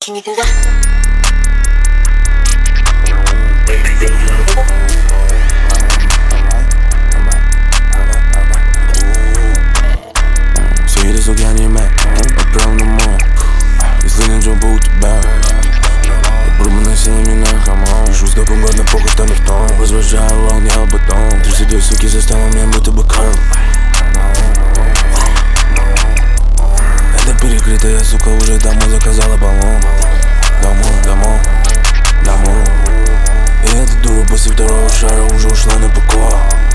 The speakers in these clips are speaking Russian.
Can you do that? Сиди, сук, я не мэг, отправил на мой. Если не джо, был у тебя. Пробуй силами на хамон. Пишу с каком годно, похуй, что никто. Возвращаю волн, я бетон. 32 суки заставил меня будто бы Карл. Это перекрытая, сука, уже домой заказала баллон. Домой. И эта дура после второго шара уже ушла на ПК.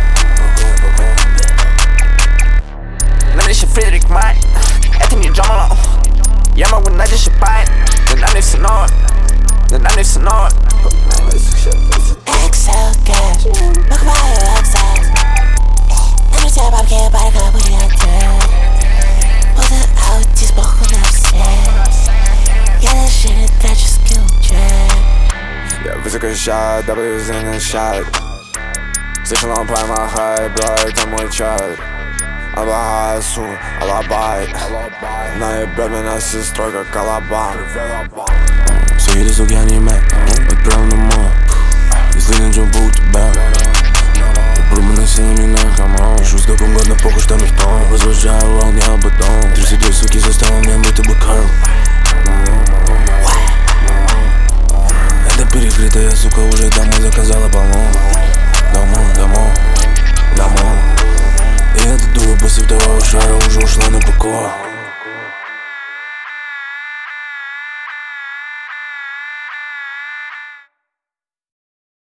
На мне еще Фредерик Май, это не Джо Малон. Я могу найти шипать, но на мне все новое. Excel cash, покупаю access. Даю тебе бабки, парка будет отдел. Буду аутист, похуй на всех. Я даже не трачу скиллчек. Я высокощаю, дабы заночать. Слышал, он помахает, бро, это мой чат. Алабай, су, алабай. Наебет меня сестрой, как Алабам. Сиди, сук, я не мэг, отправил на мой. Если не джо, был у тебя. Пробуй силами на хамон. Пишу с каком годно, похуй, что никто. Возвращаю волн, я бетон. 32 суки заставил меня будто бы Карл. Это перекрытая, сука, уже домой заказала баллон. Домой. И эта дура после второго шара уже ушла на ПК.